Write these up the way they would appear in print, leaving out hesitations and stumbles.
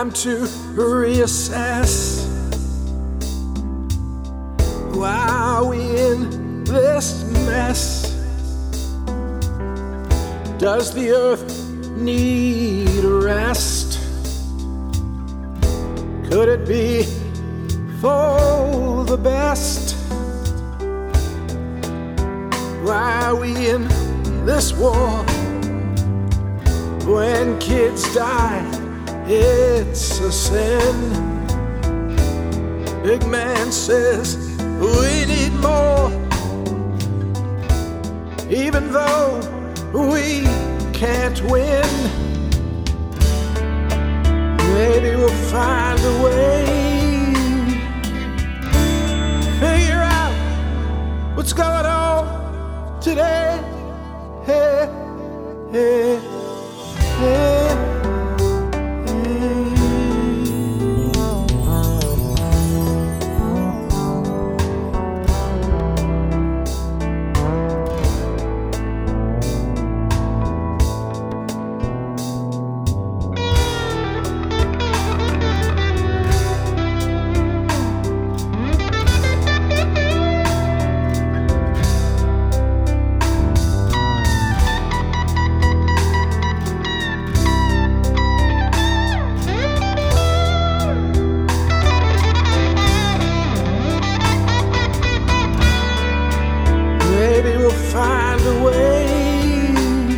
time to reassess. Why are we in this mess? Does the earth need a rest? Could it be for the best? Why are we in this war? When kids die, it's a sin. Big man says we need more, even though we can't win. Maybe we'll find a way, figure out what's going on today. Hey, hey, hey. Maybe we'll find a way,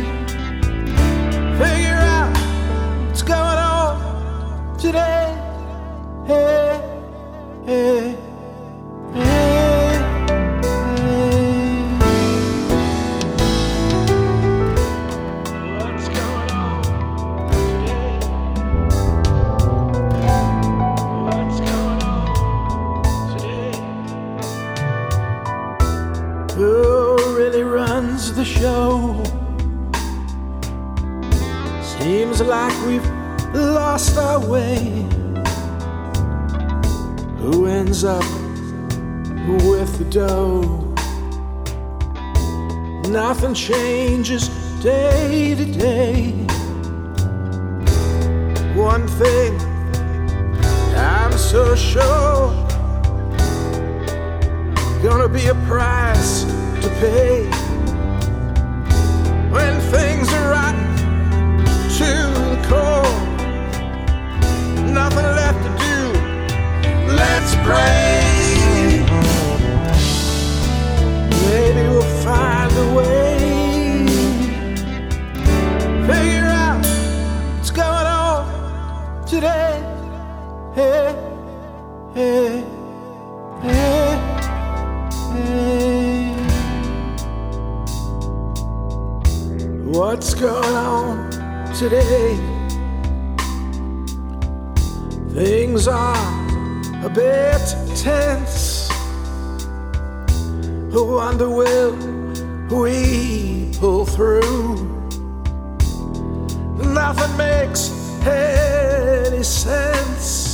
figure out what's going on today. Hey, hey, hey, hey. What's going on today? What's going on today? Who really runs the show? Seems like we've lost our way. Who ends up with the dough? Nothing changes day to day. One thing I'm so sure, gonna be a price to pay when things are rotten to the core. Nothing left to do, let's pray. Maybe we'll find a way, figure out what's going on today. Hey, hey, hey, hey. What's going on today? Things are a bit tense. I wonder will we pull through? Nothing makes any sense.